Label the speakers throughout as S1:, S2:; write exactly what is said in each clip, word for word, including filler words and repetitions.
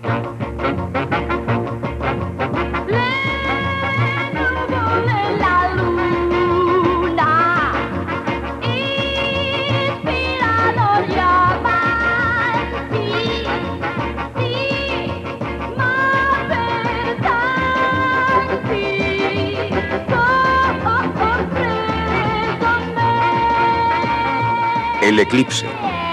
S1: El eclipse.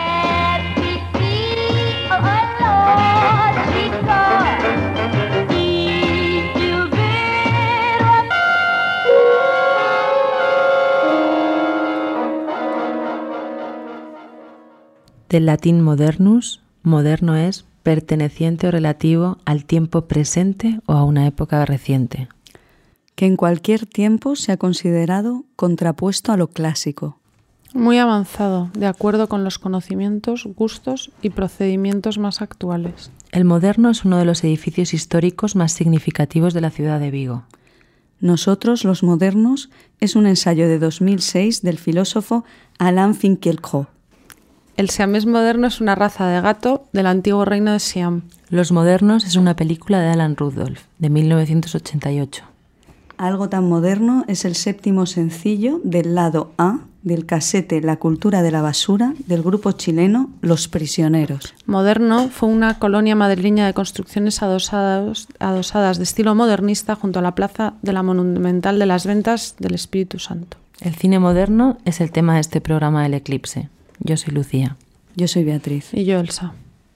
S2: Del latín modernus, moderno es perteneciente o relativo al tiempo presente o a una época reciente.
S3: Que en cualquier tiempo se ha considerado contrapuesto a lo clásico.
S4: Muy avanzado, de acuerdo con los conocimientos, gustos y procedimientos más actuales.
S2: El moderno es uno de los edificios históricos más significativos de la ciudad de Vigo.
S3: Nosotros, los modernos, es un ensayo de dos mil seis del filósofo Alain Finkielkraut.
S4: El siamés moderno es una raza de gato del antiguo reino de Siam.
S2: Los modernos es una película de Alan Rudolph, de mil novecientos ochenta y ocho.
S3: Algo tan moderno es el séptimo sencillo del lado A del casete La cultura de la basura del grupo chileno Los Prisioneros.
S4: Moderno fue una colonia madrileña de construcciones adosadas, adosadas de estilo modernista junto a la plaza de la Monumental de las Ventas del Espíritu Santo.
S2: El cine moderno es el tema de este programa del Eclipse. Yo soy Lucía.
S3: Yo soy Beatriz.
S4: Y yo, Elsa.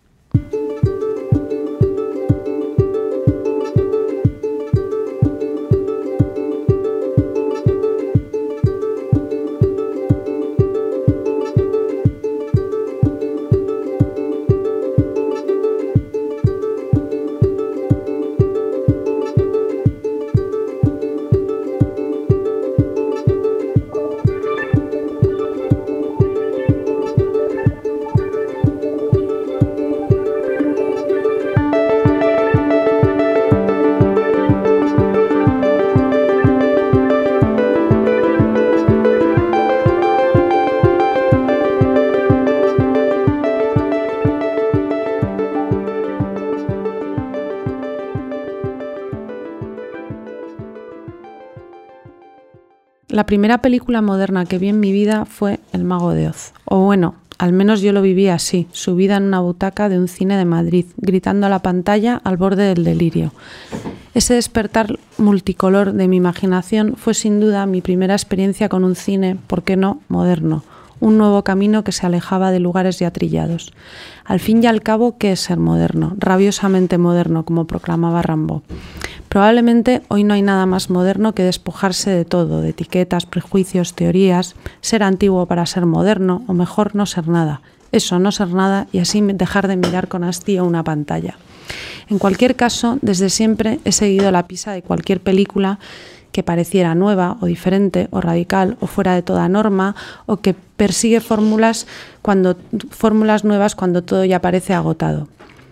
S4: La primera película moderna que vi en mi vida fue El Mago de Oz. O bueno, al menos yo lo viví así, subida en una butaca de un cine de Madrid, gritando a la pantalla al borde del delirio. Ese despertar multicolor de mi imaginación fue sin duda mi primera experiencia con un cine, ¿por qué no?, moderno. Un nuevo camino que se alejaba de lugares ya trillados. Al fin y al cabo, ¿qué es ser moderno? Rabiosamente moderno, como proclamaba Rambo. Probablemente hoy no hay nada más moderno que despojarse de todo, de etiquetas, prejuicios, teorías, ser antiguo para ser moderno, o mejor, no ser nada. Eso, no ser nada, y así dejar de mirar con hastío una pantalla. En cualquier caso, desde siempre he seguido la pista de cualquier película que pareciera nueva o diferente o radical o fuera de toda norma o que persigue fórmulas cuando fórmulas nuevas cuando todo ya parece agotado.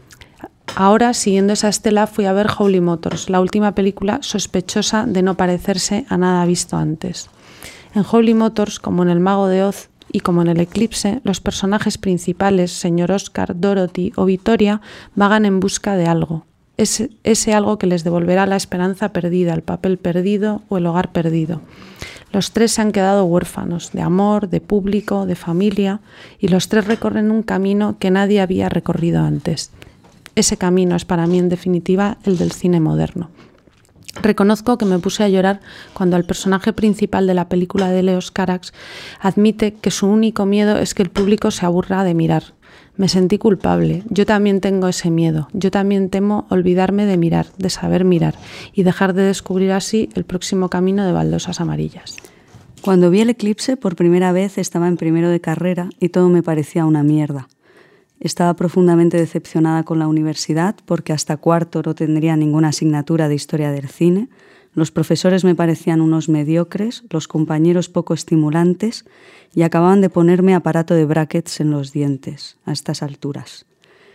S4: Ahora, siguiendo esa estela, fui a ver Holy Motors, la última película sospechosa de no parecerse a nada visto antes. En Holy Motors, como en El Mago de Oz y como en El Eclipse, los personajes principales, señor Oscar, Dorothy o Victoria, vagan en busca de algo. Ese, ese algo que les devolverá la esperanza perdida, el papel perdido o el hogar perdido. Los tres se han quedado huérfanos de amor, de público, de familia, y los tres recorren un camino que nadie había recorrido antes. Ese camino es para mí, en definitiva, el del cine moderno. Reconozco que me puse a llorar cuando el personaje principal de la película de Leos Carax admite que su único miedo es que el público se aburra de mirar. Me sentí culpable. Yo también tengo ese miedo. Yo también temo olvidarme de mirar, de saber mirar y dejar de descubrir así el próximo camino de baldosas amarillas.
S3: Cuando vi El Eclipse por primera vez estaba en primero de carrera y todo me parecía una mierda. Estaba profundamente decepcionada con la universidad porque hasta cuarto no tendría ninguna asignatura de historia del cine. Los profesores me parecían unos mediocres, los compañeros poco estimulantes y acababan de ponerme aparato de brackets en los dientes a estas alturas.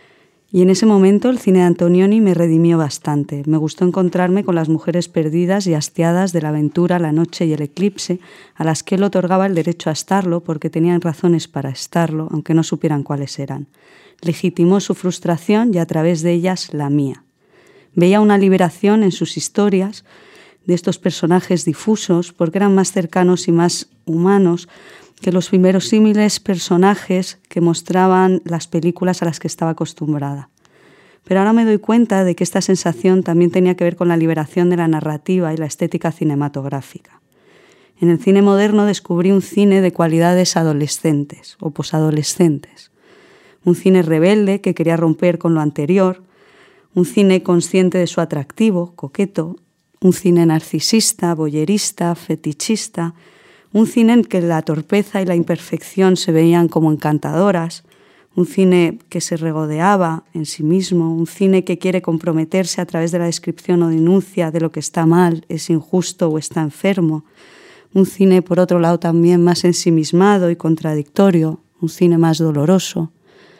S3: Y en ese momento el cine de Antonioni me redimió bastante. Me gustó encontrarme con las mujeres perdidas y hastiadas de la aventura, la noche y el eclipse, a las que él otorgaba el derecho a estarlo porque tenían razones para estarlo, aunque no supieran cuáles eran. Legitimó su frustración y a través de ellas la mía. Veía una liberación en sus historias de estos personajes difusos porque eran más cercanos y más humanos que los inverosímiles personajes que mostraban las películas a las que estaba acostumbrada. Pero ahora me doy cuenta de que esta sensación también tenía que ver con la liberación de la narrativa y la estética cinematográfica. En el cine moderno descubrí un cine de cualidades adolescentes o posadolescentes, un cine rebelde que quería romper con lo anterior, un cine consciente de su atractivo, coqueto, un cine narcisista, voyerista, fetichista, un cine en que la torpeza y la imperfección se veían como encantadoras, un cine que se regodeaba en sí mismo, un cine que quiere comprometerse a través de la descripción o denuncia de lo que está mal, es injusto o está enfermo, un cine, por otro lado, también más ensimismado y contradictorio, un cine más doloroso.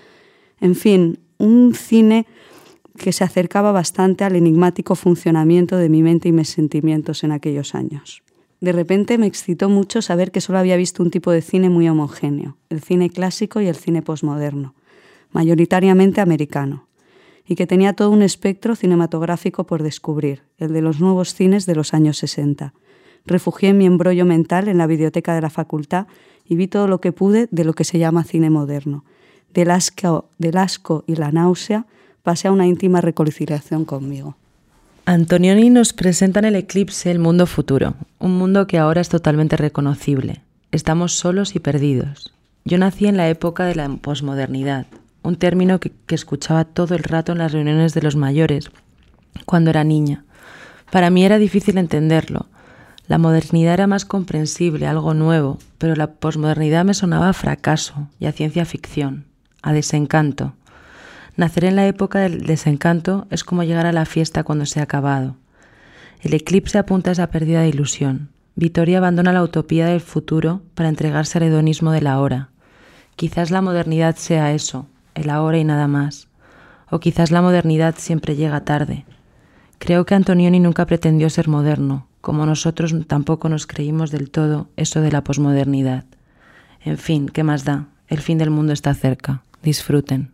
S3: En fin, un cine que se acercaba bastante al enigmático funcionamiento de mi mente y mis sentimientos en aquellos años. De repente me excitó mucho saber que solo había visto un tipo de cine muy homogéneo, el cine clásico y el cine posmoderno, mayoritariamente americano, y que tenía todo un espectro cinematográfico por descubrir, el de los nuevos cines de los años sesenta. Refugié mi embrollo mental en la biblioteca de la facultad y vi todo lo que pude de lo que se llama cine moderno. Del asco, del asco y la náusea pasé a una íntima reconciliación conmigo.
S2: Antonioni nos presenta en El eclipse el mundo futuro, un mundo que ahora es totalmente reconocible. Estamos solos y perdidos. Yo nací en la época de la posmodernidad, un término que, que escuchaba todo el rato en las reuniones de los mayores cuando era niña. Para mí era difícil entenderlo. La modernidad era más comprensible, algo nuevo, pero la posmodernidad me sonaba a fracaso y a ciencia ficción, a desencanto. Nacer en la época del desencanto es como llegar a la fiesta cuando se ha acabado. El eclipse apunta a esa pérdida de ilusión. Vittoria abandona la utopía del futuro para entregarse al hedonismo del ahora. Quizás la modernidad sea eso, el ahora y nada más. O quizás la modernidad siempre llega tarde. Creo que Antonioni nunca pretendió ser moderno, como nosotros tampoco nos creímos del todo eso de la posmodernidad. En fin, ¿qué más da? El fin del mundo está cerca. Disfruten.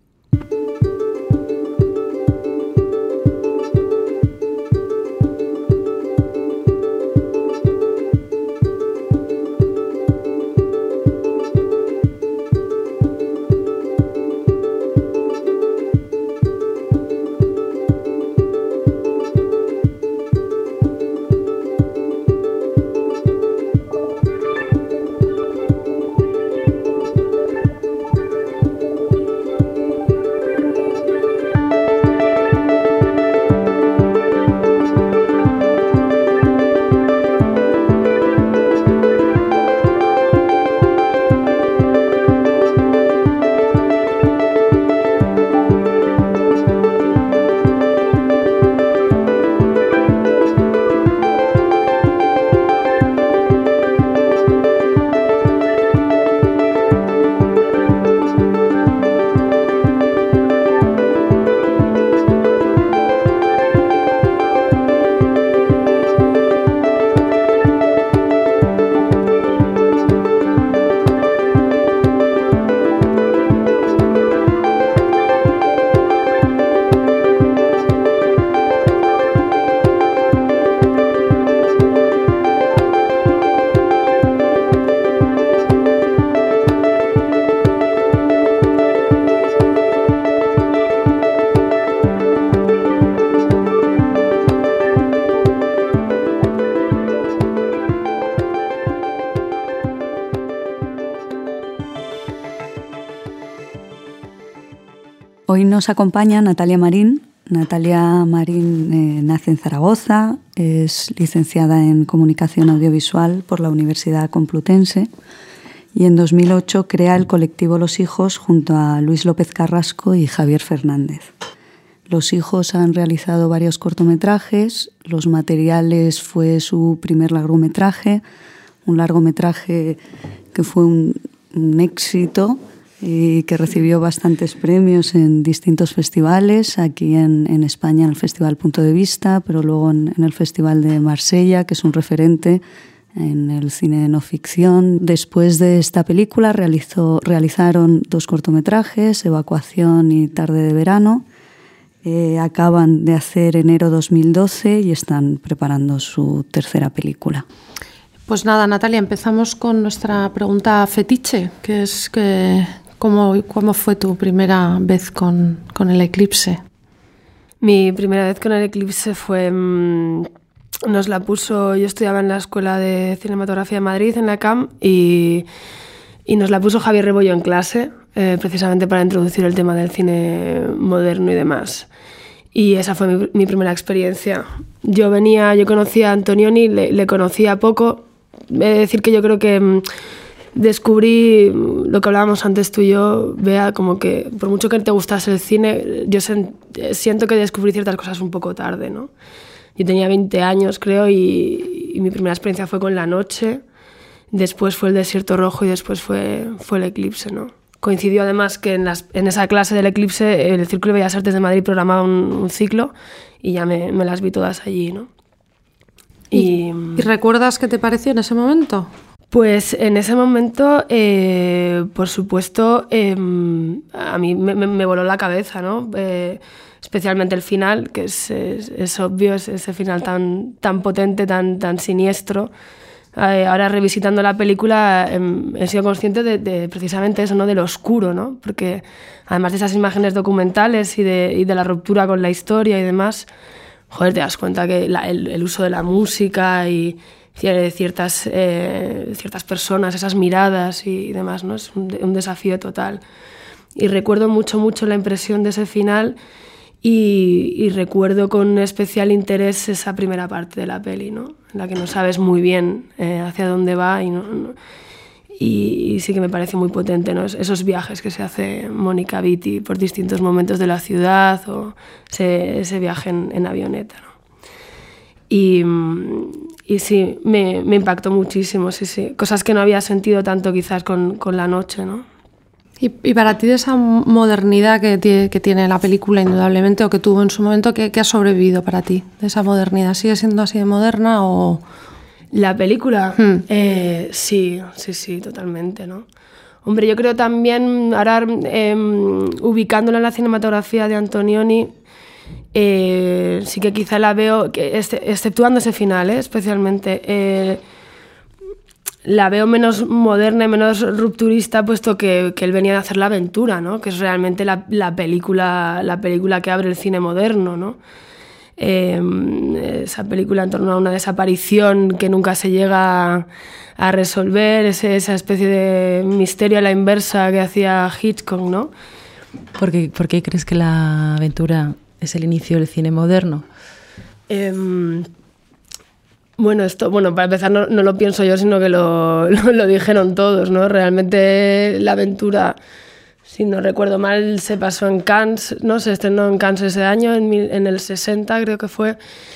S3: Hoy nos acompaña Natalia Marín. Natalia Marín eh, nace en Zaragoza, es licenciada en Comunicación Audiovisual por la Universidad Complutense y en dos mil ocho crea el colectivo Los Hijos junto a Luis López Carrasco y Javier Fernández. Los Hijos han realizado varios cortometrajes, Los Materiales fue su primer largometraje, un largometraje que fue un, un éxito y que recibió bastantes premios en distintos festivales, aquí en, en España en el Festival Punto de Vista, pero luego en, en el Festival de Marsella, que es un referente en el cine de no ficción. Después de esta película realizó, realizaron dos cortometrajes, Evacuación y Tarde de verano. Eh, acaban de hacer enero dos mil doce y están preparando su tercera película.
S4: Pues nada, Natalia, empezamos con nuestra pregunta fetiche, que es que ¿cómo, cómo fue tu primera vez con, con el Eclipse?
S1: Mi primera vez con el Eclipse fue... Mmm, nos la puso... Yo estudiaba en la Escuela de Cinematografía de Madrid, en la C A M, y, y nos la puso Javier Rebollo en clase, eh, precisamente para introducir el tema del cine moderno y demás. Y esa fue mi, mi primera experiencia. Yo venía, yo conocía a Antonioni, le, le conocía poco. He de decir que yo creo que mmm, descubrí lo que hablábamos antes tú y yo, Bea, como que por mucho que te gustase el cine, yo sen, siento que descubrí ciertas cosas un poco tarde, ¿no? Yo tenía veinte años, creo, y, y mi primera experiencia fue con La Noche, después fue El Desierto Rojo y después fue, fue El Eclipse, ¿no? Coincidió además que en, las, en esa clase del Eclipse el Círculo de Bellas Artes de Madrid programaba un, un ciclo y ya me, me las vi todas allí, ¿no?
S4: ¿Y, ¿Y recuerdas qué te pareció en ese momento?
S1: Pues en ese momento, eh, por supuesto, eh, a mí me, me, me voló la cabeza, ¿no? Eh, especialmente el final, que es, es, es obvio, es ese final tan, tan potente, tan, tan siniestro. Eh, ahora revisitando la película eh, he sido consciente de, de precisamente eso, ¿no? De lo oscuro, ¿no? Porque además de esas imágenes documentales y de, y de la ruptura con la historia y demás, joder, te das cuenta que la, el, el uso de la música y ciertas, eh, ciertas personas, esas miradas y demás, ¿no? Es un, un desafío total. Y recuerdo mucho, mucho la impresión de ese final y, y recuerdo con especial interés esa primera parte de la peli, ¿no? En la que no sabes muy bien eh, hacia dónde va y, no, no, y, y sí que me parece muy potente, ¿no? Esos viajes que se hace Mónica Vitti por distintos momentos de la ciudad o ese, ese viaje en, en avioneta, ¿no? Y, y sí, me, me impactó muchísimo, sí, sí. Cosas que no había sentido tanto quizás con, con La Noche, ¿no?
S4: Y, y para ti de esa modernidad que tiene, que tiene la película indudablemente o que tuvo en su momento, ¿qué, qué ha sobrevivido para ti de esa modernidad? ¿Sigue siendo así de moderna o...?
S1: La película, hmm. eh, sí, sí, sí, totalmente, ¿no? Hombre, yo creo también, ahora eh, ubicándola en la cinematografía de Antonioni, eh, sí que quizá la veo, que exceptuando ese final, ¿eh? especialmente, eh, la veo menos moderna y menos rupturista, puesto que, que él venía de hacer La Aventura, ¿no? Que es realmente la, la, película, la película que abre el cine moderno, ¿no? Eh, esa película en torno a una desaparición que nunca se llega a resolver, ese, esa especie de misterio a la inversa que hacía Hitchcock, ¿no?
S2: ¿Por qué, ¿por qué crees que La Aventura es el inicio del cine moderno?
S1: Eh, bueno, esto, bueno, para empezar no, no lo pienso yo, sino que lo, lo, lo dijeron todos, ¿no? Realmente La Aventura, si no recuerdo mal, se pasó en Cannes, ¿no? Se estrenó en Cannes ese año, en, mil, en el sesenta creo que fue,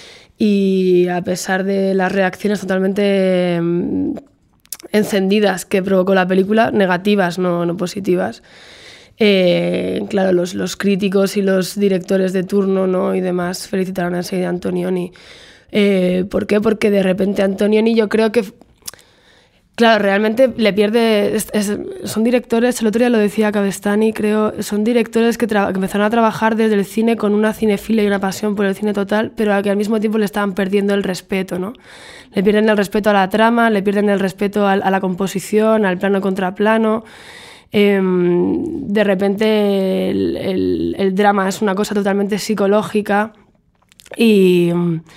S1: y a pesar de las reacciones totalmente um, encendidas que provocó la película, negativas, no, no positivas, eh, claro, los, los críticos y los directores de turno, ¿no? y demás felicitaron enseguida a Antonioni. Eh, ¿Por qué? Porque de repente Antonioni yo creo que... Claro, realmente le pierde... Es, es, son directores, el otro día lo decía Cavestani, creo, son directores que, tra- que empezaron a trabajar desde el cine con una cinefilia y una pasión por el cine total, pero a que al mismo tiempo le estaban perdiendo el respeto, ¿no? Le pierden el respeto a la trama, le pierden el respeto a, a la composición, al plano contra plano. Eh, de repente el, el, el drama es una cosa totalmente psicológica y...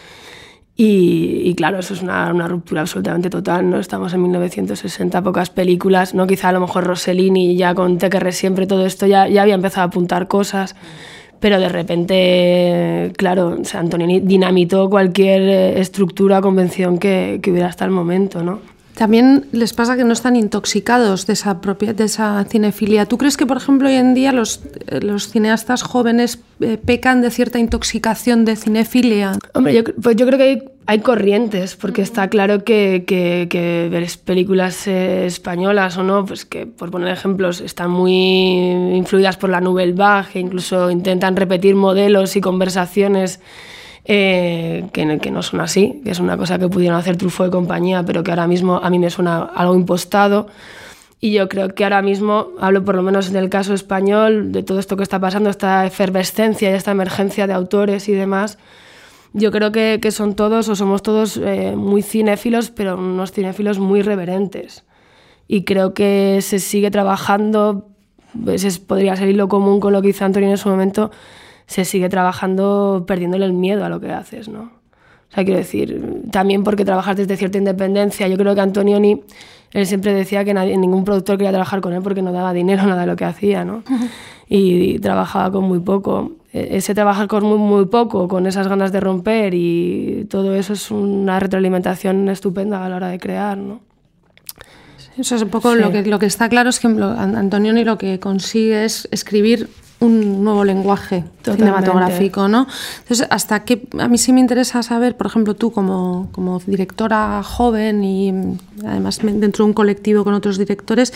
S1: Y, y claro, eso es una, una ruptura absolutamente total, ¿no? Estamos en mil novecientos sesenta, pocas películas, ¿no? Quizá a lo mejor Rossellini ya con Te querré siempre, todo esto ya, ya había empezado a apuntar cosas, pero de repente, claro, o sea, Antonioni dinamitó cualquier estructura o convención que, que hubiera hasta el momento, ¿no?
S4: También les pasa que no están intoxicados de esa, propia, de esa cinefilia. ¿Tú crees que, por ejemplo, hoy en día los, los cineastas jóvenes eh, pecan de cierta intoxicación de cinefilia?
S1: Hombre, yo, pues yo creo que hay hay corrientes, porque está claro que, que, que ver películas eh, españolas o no, pues que, por poner ejemplos, están muy influidas por la Nouvelle Vague, e incluso intentan repetir modelos y conversaciones eh, que, que no son así, que es una cosa que pudieron hacer Truffaut y compañía, pero que ahora mismo a mí me suena algo impostado. Y yo creo que ahora mismo, hablo por lo menos en el caso español, de todo esto que está pasando, esta efervescencia y esta emergencia de autores y demás, yo creo que, que son todos, o somos todos eh, muy cinéfilos, pero unos cinéfilos muy reverentes. Y creo que se sigue trabajando, ese podría ser hilo común con lo que hizo Antonioni en su momento, se sigue trabajando perdiéndole el miedo a lo que haces, ¿no? O sea, quiero decir, también porque trabajas desde cierta independencia. Yo creo que Antonioni, él siempre decía que nadie, ningún productor quería trabajar con él porque no daba dinero nada de lo que hacía, ¿no? Y, y trabajaba con muy poco. Ese trabajar con muy, muy poco, con esas ganas de romper y todo eso es una retroalimentación estupenda a la hora de crear, ¿no?
S4: Eso es un poco sí. lo, que, lo que está claro es que Antonioni lo que consigue es escribir un nuevo lenguaje Totalmente. cinematográfico, ¿no? Entonces, hasta qué, a mí sí me interesa saber, por ejemplo, tú como, como directora joven y además dentro de un colectivo con otros directores,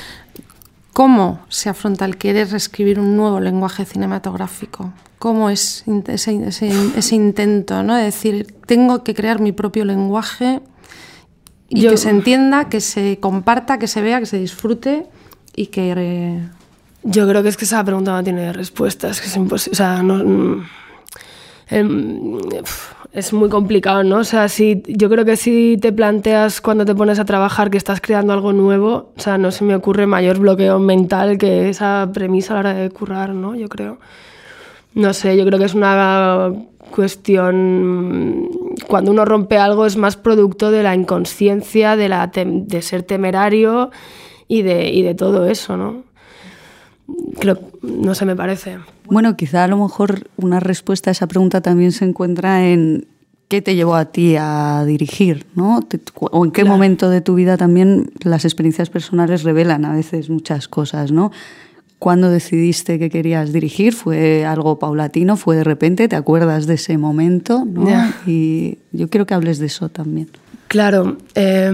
S4: ¿cómo se afronta el querer reescribir un nuevo lenguaje cinematográfico? ¿Cómo es ese, ese, ese intento, ¿no? De decir, tengo que crear mi propio lenguaje y Yo, que se entienda, que se comparta, que se vea, que se disfrute y que... Eh...
S1: Yo creo que es que esa pregunta no tiene respuestas, que es imposible, o sea, no... Eh, es muy complicado, ¿no? O sea, si, yo creo que si te planteas cuando te pones a trabajar que estás creando algo nuevo, o sea, no se me ocurre mayor bloqueo mental que esa premisa a la hora de currar, ¿no? Yo creo. No sé, yo creo que es una cuestión... Cuando uno rompe algo es más producto de la inconsciencia, de, la tem- de ser temerario y de, y de todo eso, ¿no? Creo, no sé, me parece.
S3: Bueno, quizá a lo mejor una respuesta a esa pregunta también se encuentra en qué te llevó a ti a dirigir, ¿no? O en qué claro. momento de tu vida también las experiencias personales revelan a veces muchas cosas, ¿no? ¿Cuándo decidiste que querías dirigir? ¿Fue algo paulatino? ¿Fue de repente? ¿Te acuerdas de ese momento? ¿No? Yeah. Y yo quiero que hables de eso también.
S1: Claro. Eh,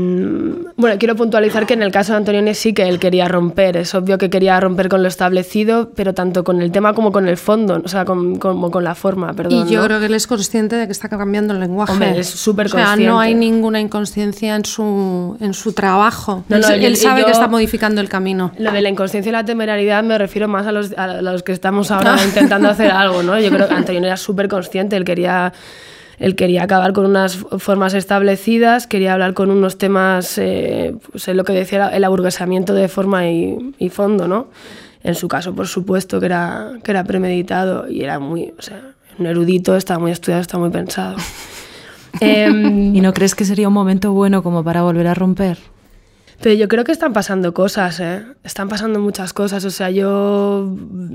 S1: bueno, quiero puntualizar que en el caso de Antonioni sí que él quería romper. Es obvio que quería romper con lo establecido, pero tanto con el tema como con el fondo, o sea, con, como con la forma, perdón.
S4: Y yo
S1: ¿no?
S4: creo que él es consciente de que está cambiando el lenguaje.
S1: Hombre, es súper consciente.
S4: O sea, no hay ninguna inconsciencia en su, en su trabajo.
S1: No, no,
S4: él él sabe
S1: yo,
S4: que está modificando el camino.
S1: Lo de la inconsciencia y la temerariedad me refiero más a los, a los que estamos ahora intentando hacer algo, ¿no? Yo creo que Antonioni era súper consciente, él quería... Él quería acabar con unas formas establecidas, quería hablar con unos temas, eh, pues lo que decía, el aburguesamiento de forma y, y fondo, ¿no? En su caso, por supuesto, que era, que era premeditado y era muy, o sea, un erudito, estaba muy estudiado, estaba muy pensado. eh,
S2: ¿Y no crees que sería un momento bueno como para volver a romper?
S1: Pero yo creo que están pasando cosas, ¿eh? Están pasando muchas cosas, o sea, yo...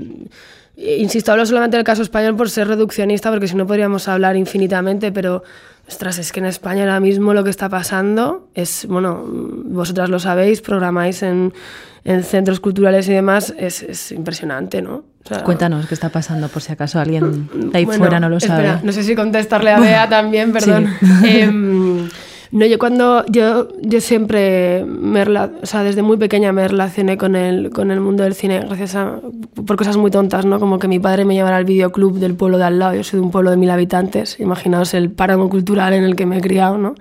S1: Insisto, hablo solamente del caso español por ser reduccionista, porque si no podríamos hablar infinitamente, pero, ostras, es que en España ahora mismo lo que está pasando es, bueno, vosotras lo sabéis, programáis en, en centros culturales y demás, es, es impresionante, ¿no? O sea,
S2: cuéntanos qué está pasando, por si acaso alguien de ahí
S1: bueno,
S2: fuera no lo sabe.
S1: Espera, no sé si contestarle a Bea también, perdón.
S2: Sí.
S1: Eh, No, yo cuando yo, yo siempre me, o sea, desde muy pequeña me relacioné con el, con el mundo del cine gracias a por cosas muy tontas, ¿no? Como que mi padre me llevara al videoclub del pueblo de al lado. Yo soy de un pueblo de mil habitantes, imaginaos el páramo cultural en el que me he criado, ¿no?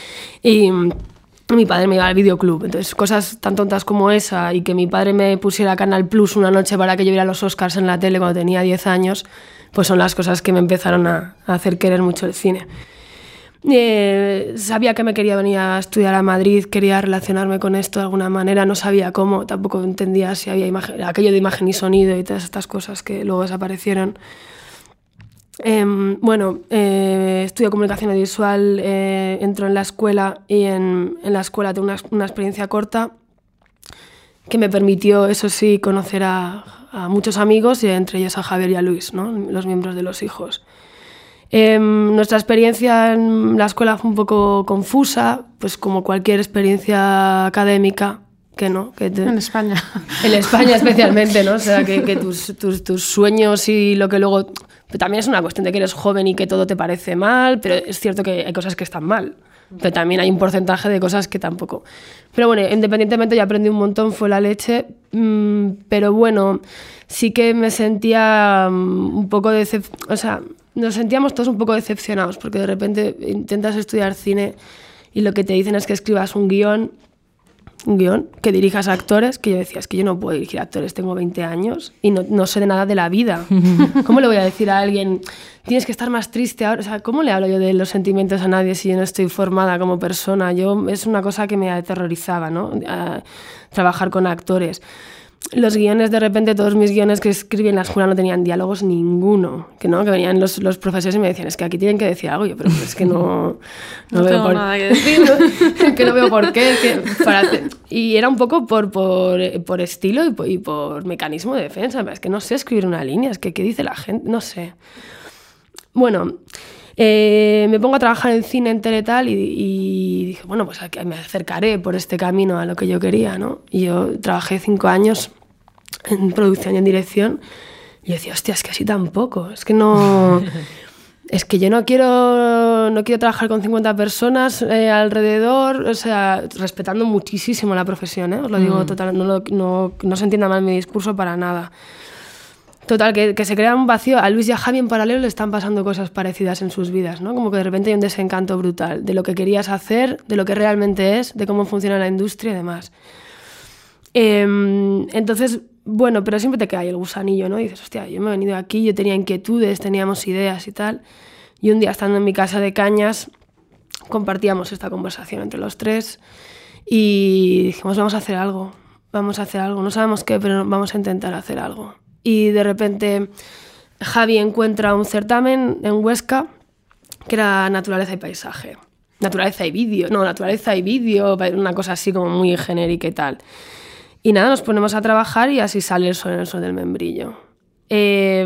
S1: Y mi padre me llevaba al videoclub, entonces cosas tan tontas como esa y que mi padre me pusiera Canal Plus una noche para que yo viera los Oscars en la tele cuando tenía diez años, pues son las cosas que me empezaron a, a hacer querer mucho el cine. Eh, sabía que me quería venir a estudiar a Madrid, quería relacionarme con esto de alguna manera, no sabía cómo, tampoco entendía si había imagen, aquello de imagen y sonido y todas estas cosas que luego desaparecieron. Eh, bueno, eh, estudio comunicación audiovisual, eh, entro en la escuela y en, en la escuela tengo una, una experiencia corta que me permitió, eso sí, conocer a, a muchos amigos y entre ellos a Javier y a Luis, ¿no? Los miembros de Los Hijos. Eh, nuestra experiencia en la escuela fue un poco confusa, pues como cualquier experiencia académica, que no. Que te,
S4: en España.
S1: En España especialmente, ¿no? O sea, que, que tus, tus, tus sueños y lo que luego Pero también es una cuestión de que eres joven y que todo te parece mal, pero es cierto que hay cosas que están mal. Pero también hay un porcentaje de cosas que tampoco. Pero bueno, independientemente yo aprendí un montón, fue la leche. Mmm, pero bueno, sí que me sentía um, un poco decep... O sea, nos sentíamos todos un poco decepcionados porque de repente intentas estudiar cine y lo que te dicen es que escribas un guión, un guión, que dirijas a actores, que yo decía, es que yo no puedo dirigir a actores, tengo veinte años y no, no sé de nada de la vida. ¿Cómo le voy a decir a alguien, tienes que estar más triste ahora? O sea, ¿cómo le hablo yo de los sentimientos a nadie si yo no estoy formada como persona? Yo, es una cosa que me aterrorizaba, ¿no? A trabajar con actores. Los guiones, de repente, todos mis guiones que escribí en la escuela no tenían diálogos ninguno. Que, ¿no? que venían los, los profesores y me decían, es que aquí tienen que decir algo. Yo, pero es que no, no,
S4: no
S1: veo
S4: tengo
S1: por...
S4: nada que decir.
S1: no, que no veo por qué. Que para hacer... Y era un poco por, por, por estilo y por, y por mecanismo de defensa. Es que no sé escribir una línea, es que ¿qué dice la gente? No sé. Bueno... Eh, me pongo a trabajar en cine, en tele tal, y, y dije, bueno, pues me acercaré por este camino a lo que yo quería, ¿no? Y yo trabajé cinco años en producción y en dirección, y yo decía, hostia, es que así tampoco, es que no... Es que yo no quiero, no quiero trabajar con cincuenta personas eh, alrededor, o sea, respetando muchísimo la profesión, ¿eh? Os lo digo, mm. total, no, lo, no, no se entienda mal mi discurso para nada. Total, que, que se crea un vacío. A Luis y a Javi en paralelo le están pasando cosas parecidas en sus vidas, ¿no? Como que de repente hay un desencanto brutal de lo que querías hacer, de lo que realmente es, de cómo funciona la industria y demás. Eh, entonces, bueno, pero siempre te queda ahí el gusanillo, ¿no? Y dices, hostia, yo me he venido aquí, yo tenía inquietudes, teníamos ideas y tal. Y un día, estando en mi casa de Cañas, compartíamos esta conversación entre los tres y dijimos, vamos a hacer algo, vamos a hacer algo. No sabemos qué, pero vamos a intentar hacer algo. Y de repente Javi encuentra un certamen en Huesca que era naturaleza y paisaje. Naturaleza y vídeo, no, naturaleza y vídeo, una cosa así como muy genérica y tal. Y nada, nos ponemos a trabajar y así sale el sol en el sol del membrillo. Eh,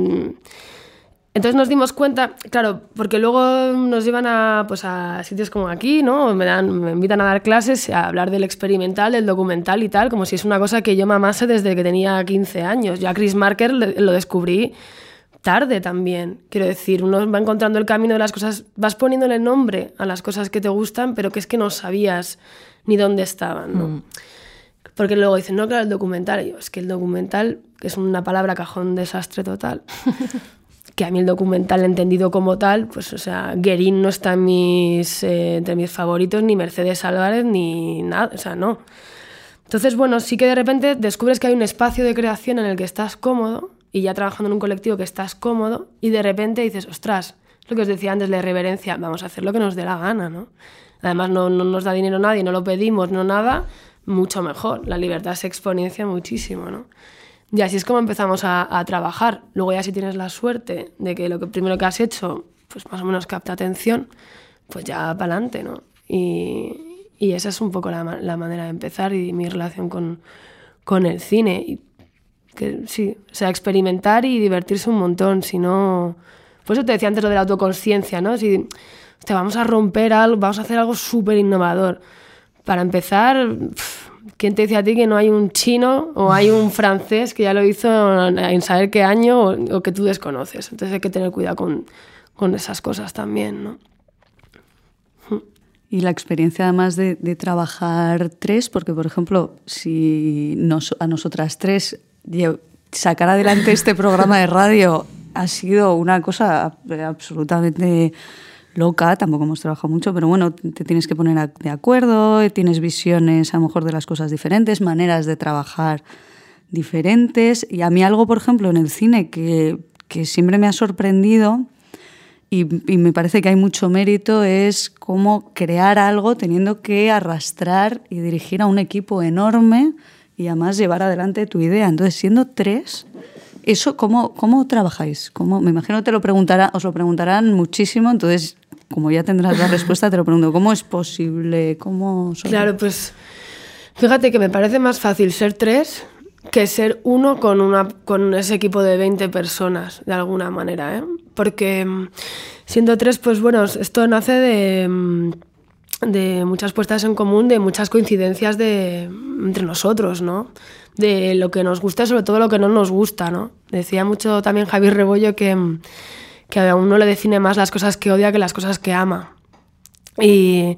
S1: entonces nos dimos cuenta, claro, porque luego nos llevan a, pues a sitios como aquí, ¿no? Me, dan, me invitan a dar clases, a hablar del experimental, del documental y tal, como si es una cosa que yo mamase desde que tenía quince años. Yo a Chris Marker lo descubrí tarde también. Quiero decir, uno va encontrando el camino de las cosas, vas poniéndole nombre a las cosas que te gustan, pero que es que no sabías ni dónde estaban, ¿no? Mm. Porque luego dicen, no, claro, el documental. Y yo, es que el documental, que es una palabra cajón desastre total, que a mí el documental entendido como tal, pues, o sea, Guérin no está en mis, eh, entre mis favoritos, ni Mercedes Álvarez, ni nada, o sea, no. Entonces, bueno, sí que de repente descubres que hay un espacio de creación en el que estás cómodo, y ya trabajando en un colectivo que estás cómodo, y de repente dices, ostras, lo que os decía antes, la irreverencia, vamos a hacer lo que nos dé la gana, ¿no? Además, no, no nos da dinero nadie, no lo pedimos, no nada, mucho mejor. La libertad se exponencia muchísimo, ¿no? Y así es como empezamos a, a trabajar. Luego ya si tienes la suerte de que lo que primero que has hecho, pues más o menos capta atención, pues ya para adelante, ¿no? Y, y esa es un poco la, la manera de empezar y mi relación con, con el cine. Y que sí, o sea, experimentar y divertirse un montón, si no... Por eso te decía antes lo de la autoconsciencia, ¿no? Si te vamos a romper algo, vamos a hacer algo súper innovador. Para empezar, ¿quién te dice a ti que no hay un chino o hay un francés que ya lo hizo en saber qué año o, o que tú desconoces? Entonces hay que tener cuidado con, con esas cosas también, ¿no?
S3: Y la experiencia además de, de trabajar tres, porque por ejemplo, si nos, a nosotras tres sacar adelante este programa de radio ha sido una cosa absolutamente loca, tampoco hemos trabajado mucho, pero bueno, te tienes que poner de acuerdo, tienes visiones a lo mejor de las cosas diferentes, maneras de trabajar diferentes. Y a mí algo, por ejemplo, en el cine que, que siempre me ha sorprendido y, y me parece que hay mucho mérito es cómo crear algo teniendo que arrastrar y dirigir a un equipo enorme y además llevar adelante tu idea. Entonces, siendo tres, eso, ¿cómo, cómo trabajáis? ¿Cómo? Me imagino que te lo preguntará, os lo preguntarán muchísimo, entonces, como ya tendrás la respuesta, te lo pregunto, ¿cómo es posible? ¿Cómo soy?
S1: Claro, pues fíjate que me parece más fácil ser tres que ser uno con, una, con ese equipo de veinte personas, de alguna manera, ¿eh? Porque siendo tres, pues bueno, esto nace de... de muchas puestas en común, de muchas coincidencias de, entre nosotros, ¿no? de lo que nos gusta y sobre todo lo que no nos gusta, ¿no? Decía mucho también Javier Rebollo que, que a uno le define más las cosas que odia que las cosas que ama. Y,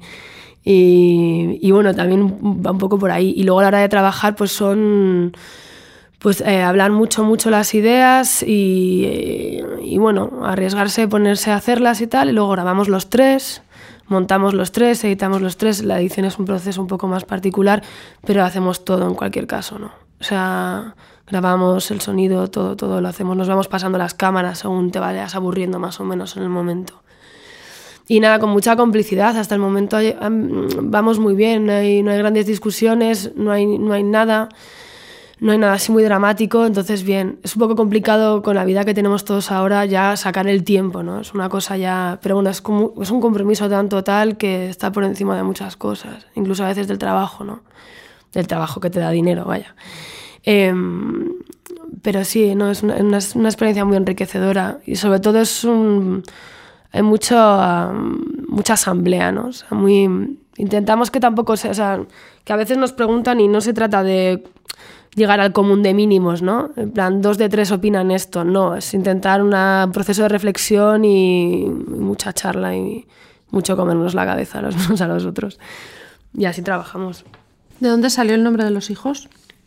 S1: y, y bueno, también va un poco por ahí. Y luego a la hora de trabajar pues son... pues eh, hablar mucho, mucho las ideas y, y bueno, arriesgarse, ponerse a hacerlas y tal, y luego grabamos los tres, montamos los tres, editamos los tres. La edición es un proceso un poco más particular, pero hacemos todo en cualquier caso, ¿no? O sea, grabamos el sonido, todo, todo lo hacemos, nos vamos pasando las cámaras según te vayas aburriendo más o menos en el momento. Y nada, con mucha complicidad, hasta el momento vamos muy bien, no hay, no hay grandes discusiones, no hay, no hay nada... No hay nada así muy dramático, entonces bien, es un poco complicado con la vida que tenemos todos ahora ya sacar el tiempo, ¿no? Es una cosa ya... Pero bueno, es, como, es un compromiso tan total que está por encima de muchas cosas, incluso a veces del trabajo, ¿no? Del trabajo que te da dinero, vaya. Eh, pero sí, no, es una, una, una experiencia muy enriquecedora y sobre todo es un... Hay mucho, um, mucha asamblea, ¿no? O sea, muy... Intentamos que tampoco sea... O sea, que a veces nos preguntan y no se trata de... llegar al común de mínimos, ¿no? En plan, dos de tres opinan esto. No, es intentar un proceso de reflexión y mucha charla y mucho comernos la cabeza los unos a los otros. Y así trabajamos.
S4: ¿De dónde salió el nombre de los hijos?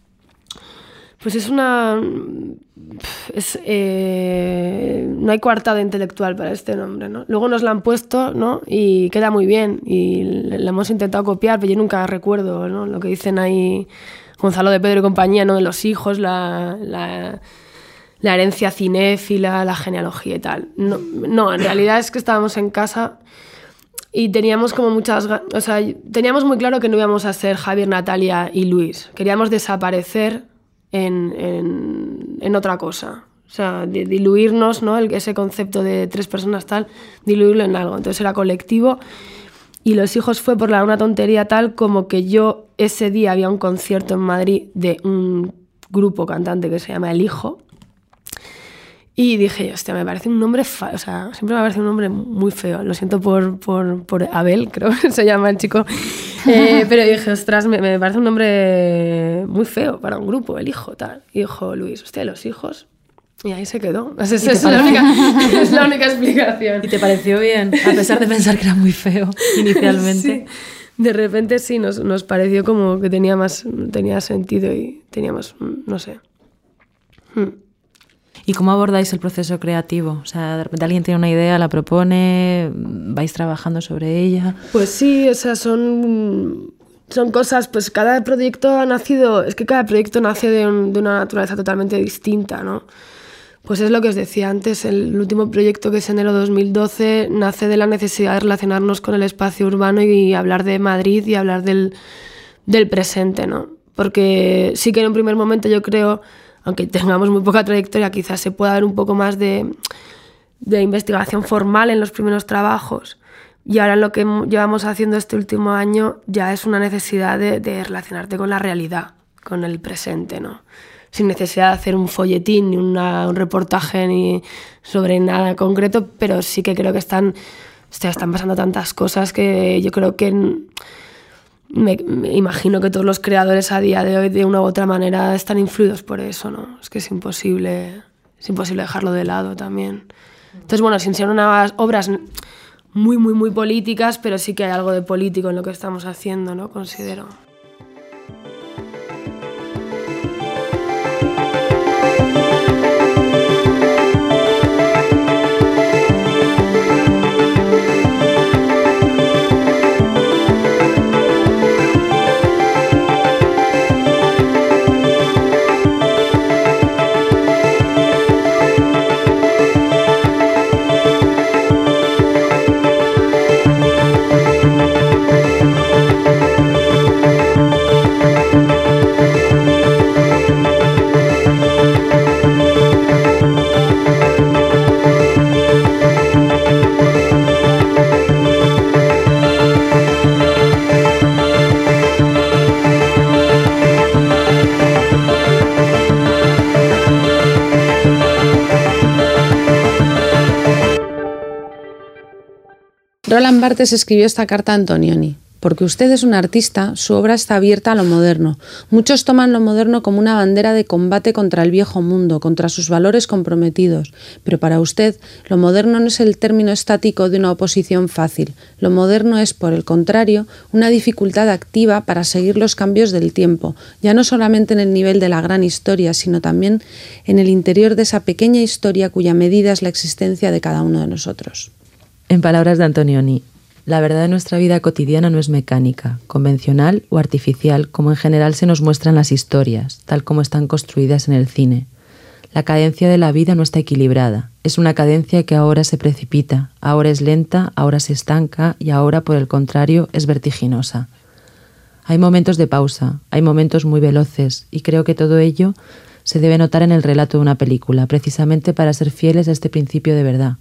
S1: Pues es una... Es, eh, no hay coartada intelectual para este nombre, ¿no? Luego nos la han puesto, ¿no? Y queda muy bien. Y la hemos intentado copiar, pero yo nunca recuerdo, ¿no? Lo que dicen ahí... Gonzalo de Pedro y compañía, ¿no? De los hijos, la, la, la herencia cinéfila, la genealogía y tal. No, no, en realidad es que estábamos en casa y teníamos como muchas... O sea, teníamos muy claro que no íbamos a ser Javier, Natalia y Luis. Queríamos desaparecer en, en, en otra cosa. O sea, de, diluirnos, ¿no? El, ese concepto de tres personas tal, diluirlo en algo. Entonces era colectivo. Y los hijos fue por la, una tontería tal como que yo ese día había un concierto en Madrid de un grupo cantante que se llama El Hijo y dije, hostia, me parece un nombre, fa o sea, siempre me parece un nombre muy feo, lo siento por, por, por Abel, creo que se llama el chico, eh, pero dije, ostras, me, me parece un nombre muy feo para un grupo, El Hijo, tal. Y dijo Luis, hostia, los hijos... Y ahí se quedó. Es, es, es, la única, es la única explicación.
S2: ¿Y te pareció bien? A pesar de pensar que era muy feo inicialmente.
S1: Sí. De repente sí, nos, nos pareció como que tenía más tenía sentido y teníamos, no sé. Hmm.
S2: ¿Y cómo abordáis el proceso creativo? O sea, de repente alguien tiene una idea, la propone, vais trabajando sobre ella.
S1: Pues sí, o sea, son... Son cosas, pues cada proyecto ha nacido... Es que cada proyecto nace de, un, de una naturaleza totalmente distinta, ¿no? Pues es lo que os decía antes, el último proyecto, que es enero dos mil doce, nace de la necesidad de relacionarnos con el espacio urbano y hablar de Madrid y hablar del, del presente, ¿no? Porque sí que en un primer momento yo creo, aunque tengamos muy poca trayectoria, quizás se pueda ver un poco más de, de investigación formal en los primeros trabajos. Y ahora lo que llevamos haciendo este último año ya es una necesidad de, de relacionarte con la realidad, con el presente, ¿no? Sin necesidad de hacer un folletín ni una, un reportaje ni sobre nada concreto, pero sí que creo que están, hostia, están pasando tantas cosas que yo creo que me, me imagino que todos los creadores a día de hoy de una u otra manera están influidos por eso, ¿no? Es que es imposible, es imposible dejarlo de lado también. Entonces, bueno, sin ser unas obras muy, muy, muy políticas, pero sí que hay algo de político en lo que estamos haciendo, ¿no? Considero.
S4: Roland Barthes escribió esta carta a Antonioni. Porque usted es un artista, su obra está abierta a lo moderno. Muchos toman lo moderno como una bandera de combate contra el viejo mundo, contra sus valores comprometidos. Pero para usted, lo moderno no es el término estático de una oposición fácil. Lo moderno es, por el contrario, una dificultad activa para seguir los cambios del tiempo, ya no solamente en el nivel de la gran historia, sino también en el interior de esa pequeña historia cuya medida es la existencia de cada uno de nosotros.
S2: En palabras de Antonioni, la verdad de nuestra vida cotidiana no es mecánica, convencional o artificial, como en general se nos muestran las historias, tal como están construidas en el cine. La cadencia de la vida no está equilibrada. Es una cadencia que ahora se precipita, ahora es lenta, ahora se estanca y ahora, por el contrario, es vertiginosa. Hay momentos de pausa, hay momentos muy veloces, y creo que todo ello se debe notar en el relato de una película, precisamente para ser fieles a este principio de verdad.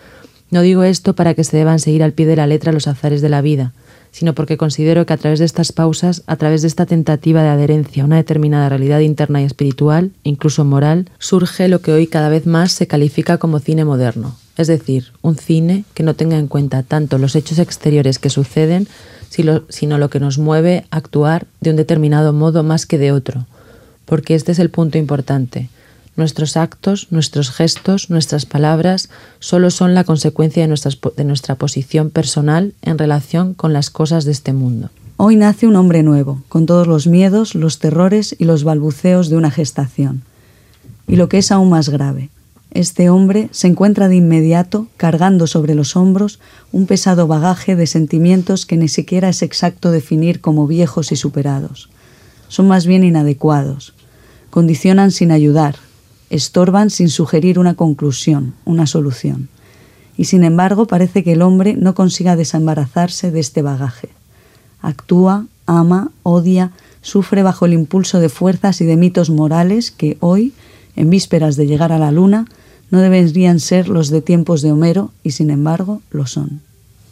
S2: No digo esto para que se deban seguir al pie de la letra los azares de la vida, sino porque considero que a través de estas pausas, a través de esta tentativa de adherencia a una determinada realidad interna y espiritual, incluso moral, surge lo que hoy cada vez más se califica como cine moderno, es decir, un cine que no tenga en cuenta tanto los hechos exteriores que suceden, sino lo que nos mueve a actuar de un determinado modo más que de otro, porque este es el punto importante. Nuestros actos, nuestros gestos, nuestras palabras solo son la consecuencia de, nuestras, de nuestra posición personal en relación con las cosas de este mundo.
S3: Hoy nace un hombre nuevo, con todos los miedos, los terrores y los balbuceos de una gestación. Y lo que es aún más grave, este hombre se encuentra de inmediato cargando sobre los hombros un pesado bagaje de sentimientos que ni siquiera es exacto definir como viejos y superados. Son más bien inadecuados, condicionan sin ayudar, estorban sin sugerir una conclusión, una solución. Y sin embargo parece que el hombre no consiga desembarazarse de este bagaje. Actúa, ama, odia, sufre bajo el impulso de fuerzas y de mitos morales que hoy, en vísperas de llegar a la luna, no deberían ser los de tiempos de Homero y sin embargo lo son.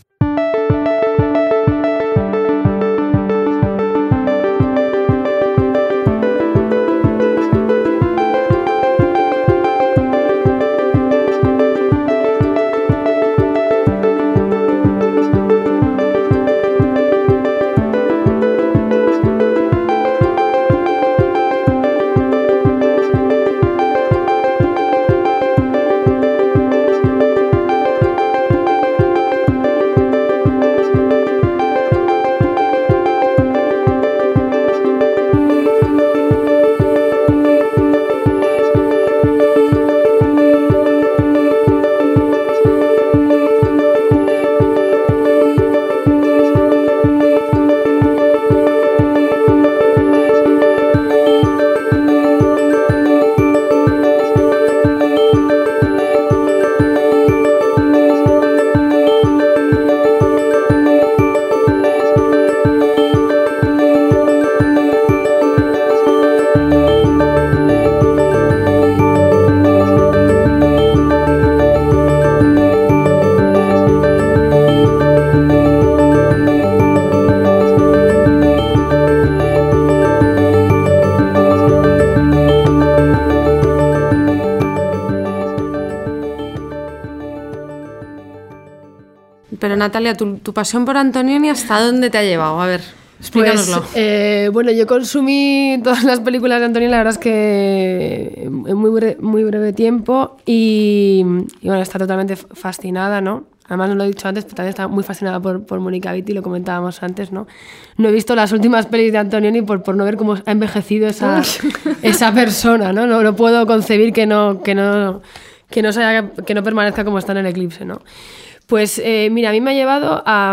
S4: Pero Natalia, ¿tu, tu pasión por Antonioni hasta dónde te ha llevado? A ver, explícanoslo.
S1: Pues, eh, bueno, yo consumí todas las películas de Antonioni, la verdad es que en muy breve, muy breve tiempo y, y bueno, está totalmente fascinada, ¿no? Además, no lo he dicho antes, pero también está muy fascinada por, por Mónica Vitti, lo comentábamos antes, ¿no? No he visto las últimas pelis de Antonioni por, por no ver cómo ha envejecido esa, esa persona, ¿no? No, no puedo concebir que no, que no, que no, sea, que no permanezca como está en el Eclipse, ¿no? Pues eh, mira, a mí me ha llevado a...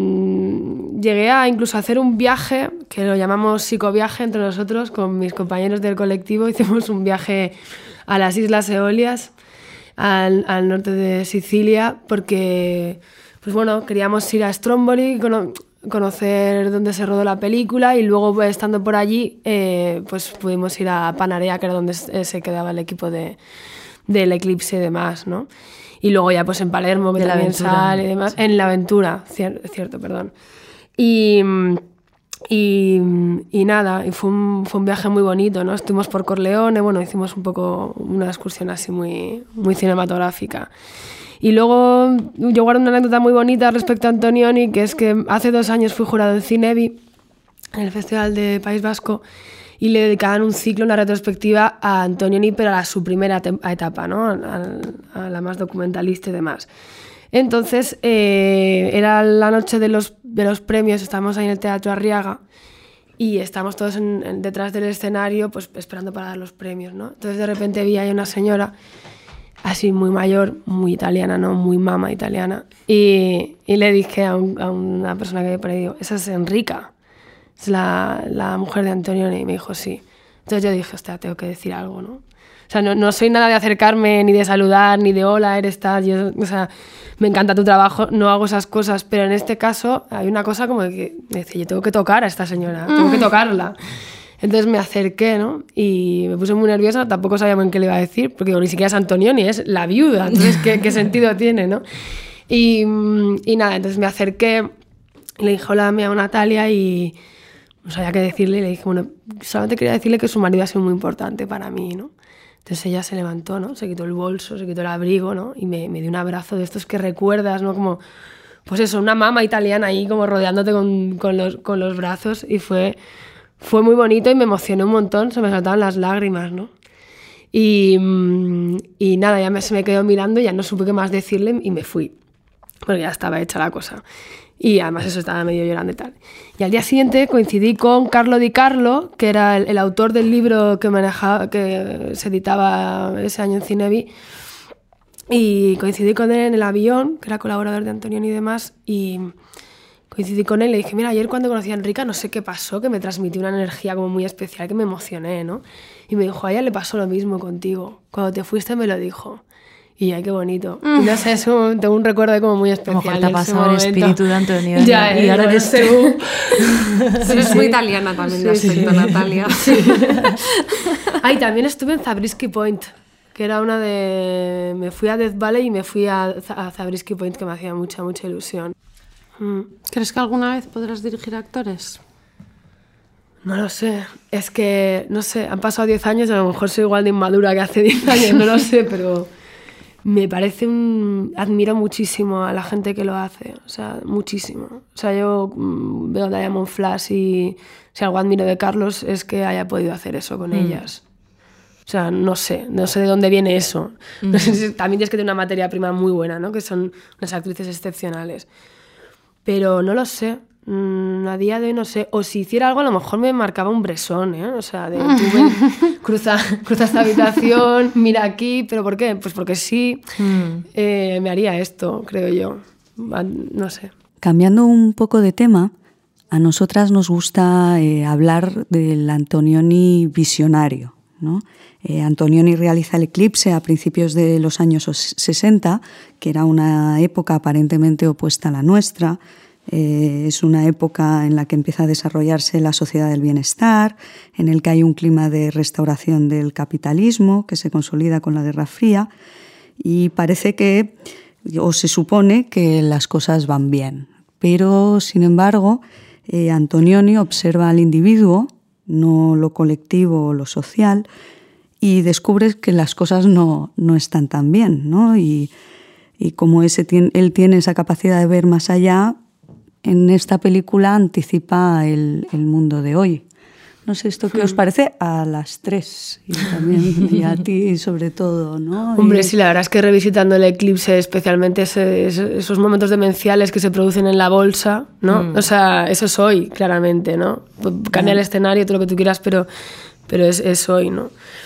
S1: Um, llegué a incluso hacer un viaje, que lo llamamos psicoviaje entre nosotros, con mis compañeros del colectivo. Hicimos un viaje a las Islas Eolias, al, al norte de Sicilia, porque pues bueno, queríamos ir a Stromboli, cono- conocer dónde se rodó la película, y luego pues, estando por allí eh, pues pudimos ir a Panarea, que era donde se quedaba el equipo de, del Eclipse y demás, ¿no? Y luego ya pues en Palermo, que de también sale y demás. Sí. En La Aventura, cier- cierto, perdón. Y, y, y nada, y fue un, fue un viaje muy bonito, ¿no? Estuvimos por Corleone, bueno, hicimos un poco una excursión así muy, muy cinematográfica. Y luego yo guardo una anécdota muy bonita respecto a Antonioni, que es que hace dos años fui jurado en Cinebi, en el Festival de País Vasco, y le dedicaban un ciclo, una retrospectiva a Antonioni, pero a su primera etapa, ¿no? a, a la más documentalista y demás. Entonces, eh, era la noche de los, de los premios, estábamos ahí en el Teatro Arriaga y estábamos todos en, en, detrás del escenario pues, esperando para dar los premios, ¿no? Entonces, de repente vi ahí una señora así muy mayor, muy italiana, ¿no? Muy mama italiana, y, y le dije a, un, a una persona que había por ahí, digo, esa es Enrica, es la, la mujer de Antonioni, y me dijo sí. Entonces yo dije, hostia, tengo que decir algo, ¿no? O sea, no, no soy nada de acercarme, ni de saludar, ni de hola, eres tal. Yo, o sea, me encanta tu trabajo, no hago esas cosas, pero en este caso hay una cosa como de que me decía, yo tengo que tocar a esta señora, tengo que tocarla. Entonces me acerqué, ¿no? Y me puse muy nerviosa, tampoco sabía muy bien qué le iba a decir, porque digo, ni siquiera es Antonioni, es la viuda, entonces ¿qué, qué sentido tiene, no? Y, y nada, entonces me acerqué, le dije hola, me llamo Natalia y no sabía qué decirle, y le dije, bueno, solamente quería decirle que su marido ha sido muy importante para mí, ¿no? Entonces ella se levantó, ¿no? Se quitó el bolso, se quitó el abrigo, ¿no? Y me, me dio un abrazo de estos que recuerdas, ¿no? Como, pues eso, una mama italiana ahí como rodeándote con, con, los, con los brazos, y fue, fue muy bonito y me emocioné un montón, se me saltaban las lágrimas, ¿no? Y, y nada, ya me, se me quedó mirando, ya no supe qué más decirle y me fui, porque ya estaba hecha la cosa. Y además eso, estaba medio llorando y tal. Y al día siguiente coincidí con Carlo Di Carlo, que era el, el autor del libro que, manejaba, que se editaba ese año en Cinebi. Y coincidí con él en el avión, que era colaborador de Antonioni y demás. Y coincidí con él y le dije, mira, ayer cuando conocí a Enrica no sé qué pasó, que me transmitió una energía como muy especial, que me emocioné, ¿no? Y me dijo, a ella le pasó lo mismo contigo. Cuando te fuiste me lo dijo. Y ay, qué bonito. Mm. Y no sé, es un, tengo un recuerdo como muy especial.
S2: A lo mejor te ha pasado el espíritu de Antonio.
S1: Ya,
S2: y ahora eres tú.
S5: Sí, es muy italiana también sí, de aspecto, sí. Natalia. Sí.
S1: Ay, también estuve en Zabriskie Point, que era una de... Me fui a Death Valley y me fui a, a Zabriskie Point, que me hacía mucha, mucha ilusión.
S5: Mm. ¿Crees que alguna vez podrás dirigir actores?
S1: No lo sé. Es que, no sé, han pasado diez años y a lo mejor soy igual de inmadura que hace diez años, no lo sé, pero... Me parece un... Admiro muchísimo a la gente que lo hace, o sea, muchísimo. O sea, yo mmm, veo a Diamond Flash y si algo admiro de Carlos es que haya podido hacer eso con mm. ellas. O sea, no sé, no sé de dónde viene eso. Mm. No sé si, también tienes que tener una materia prima muy buena, ¿no? Que son unas actrices excepcionales. Pero no lo sé. Mm, a día de hoy no sé, o si hiciera algo a lo mejor me marcaba un Bresson, ¿eh? O sea, de tú ven, cruza, cruza esta habitación, mira aquí, ¿pero por qué? Pues porque sí, mm. eh, me haría esto, creo yo, no sé.
S3: Cambiando un poco de tema, a nosotras nos gusta eh, hablar del Antonioni visionario, ¿no? Eh, Antonioni realiza El Eclipse a principios de los años sesenta, que era una época aparentemente opuesta a la nuestra. Eh, es una época en la que empieza a desarrollarse la sociedad del bienestar, en el que hay un clima de restauración del capitalismo que se consolida con la Guerra Fría, y parece que, o se supone que las cosas van bien. Pero, sin embargo, eh, Antonioni observa al individuo, no lo colectivo o lo social, y descubre que las cosas no, no están tan bien, ¿no? Y, y como ese, él tiene esa capacidad de ver más allá, en esta película anticipa el, el mundo de hoy. No sé, ¿esto qué os parece? A las tres, y también y a ti sobre todo, ¿no?
S1: Hombre,
S3: y...
S1: sí, la verdad es que revisitando El Eclipse, especialmente ese, esos momentos demenciales que se producen en la bolsa, ¿no? Mm. O sea, eso es hoy, claramente, ¿no? Cambia el escenario, todo lo que tú quieras, pero, pero es, es hoy, ¿no?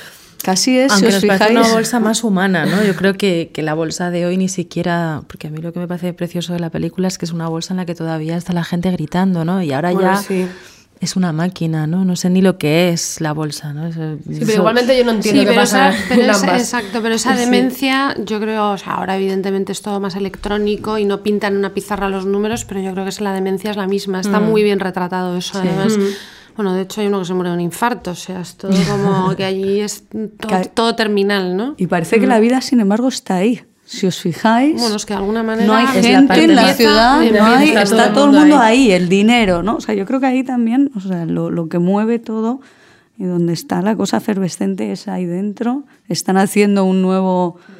S3: Casi es,
S2: aunque
S3: si os
S2: nos parece
S3: fijáis...
S2: una bolsa más humana, ¿no? Yo creo que, que la bolsa de hoy ni siquiera... Porque a mí lo que me parece precioso de la película es que es una bolsa en la que todavía está la gente gritando, ¿no? Y ahora bueno, ya sí. es una máquina, ¿no? No sé ni lo que es la bolsa, ¿no? Eso,
S1: sí, pero igualmente yo no entiendo sí, qué pasa
S5: esa, pero esa, exacto, pero esa demencia, sí. yo creo... O sea, ahora evidentemente es todo más electrónico y no pintan en una pizarra los números, pero yo creo que la demencia es la misma. Está mm. muy bien retratado eso, sí. además... Mm. Bueno, de hecho hay uno que se muere de un infarto, o sea, es todo como que allí es todo, todo terminal, ¿no?
S3: Y parece que la vida, sin embargo, está ahí. Si os fijáis,
S5: bueno, es que de alguna manera
S3: no hay gente en la ciudad, no hay, está, está todo el mundo ahí. ahí, el dinero, ¿no? O sea, yo creo que ahí también, o sea, lo, lo que mueve todo y donde está la cosa efervescente es ahí dentro. Están haciendo un nuevo,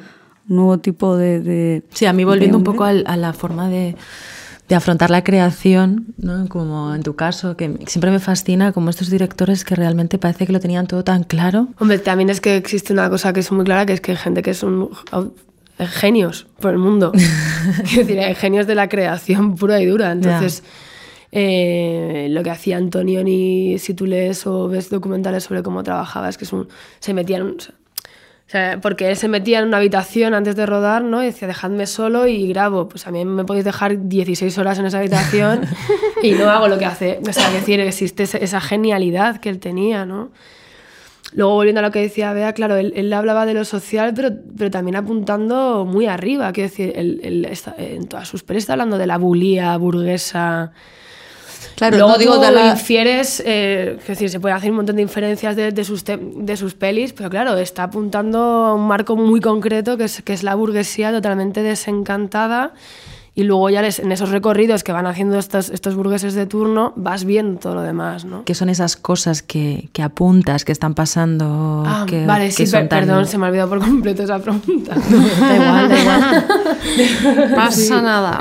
S3: un nuevo tipo de... de
S2: sí, a mí volviendo
S3: de
S2: un poco a, a la forma de, de afrontar la creación, ¿no? Como en tu caso, que siempre me fascina como estos directores que realmente parece que lo tenían todo tan claro.
S1: Hombre, también es que existe una cosa que es muy clara, que es que hay gente que son genios por el mundo. Es decir, hay genios de la creación pura y dura. Entonces, yeah. eh, lo que hacía Antonioni, si tú lees o ves documentales sobre cómo trabajaba, es que es un, se metían... O sea, porque él se metía en una habitación antes de rodar, ¿no? Y decía, dejadme solo y grabo. Pues a mí me podéis dejar dieciséis horas en esa habitación y no hago lo que hace. O sea, es decir, existe esa genialidad que él tenía, ¿no? Luego, volviendo a lo que decía Bea, claro, él, él hablaba de lo social, pero, pero también apuntando muy arriba. Quiero decir, él, él está, en todas sus pelis está hablando de la bulía burguesa. Claro, luego no digo de lo la... infieres, eh, es decir, se puede hacer un montón de inferencias de, de, sus te- de sus pelis, pero claro, está apuntando a un marco muy concreto que es, que es la burguesía totalmente desencantada, y luego ya les, en esos recorridos que van haciendo estos, estos burgueses de turno vas viendo todo lo demás, ¿no?
S2: ¿Qué son esas cosas que, que apuntas, que están pasando?
S1: Ah,
S2: que,
S1: vale,
S2: que
S1: sí,
S2: son
S1: per-
S2: tan...
S1: perdón, se me ha olvidado por completo esa pregunta. Da igual, da igual.
S5: Pasa
S1: sí.
S5: nada.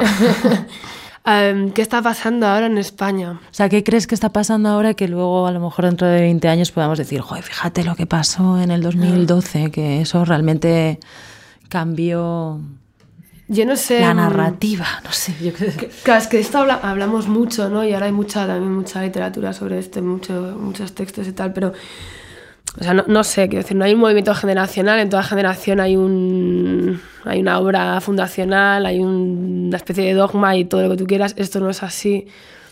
S1: Um, ¿Qué está pasando ahora en España?
S2: O sea, ¿qué crees que está pasando ahora que luego a lo mejor dentro de veinte años podamos decir, joder, fíjate lo que pasó en el dos mil doce, que eso realmente cambió
S1: yo no sé,
S2: la narrativa? No sé, yo creo que...
S1: Claro, es que de esto habla, hablamos mucho, ¿no? Y ahora hay mucha, también mucha literatura sobre esto, mucho, muchos textos y tal, pero... O sea, no, no sé, quiero decir, no hay un movimiento generacional, en toda generación hay un hay una obra fundacional, hay un, una especie de dogma y todo lo que tú quieras. Esto no es así.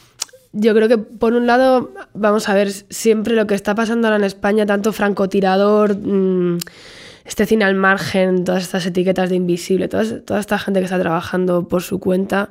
S1: Yo creo que, por un lado, vamos a ver, siempre lo que está pasando ahora en España, tanto francotirador, mmm, este cine al margen, todas estas etiquetas de invisible, toda, toda esta gente que está trabajando por su cuenta,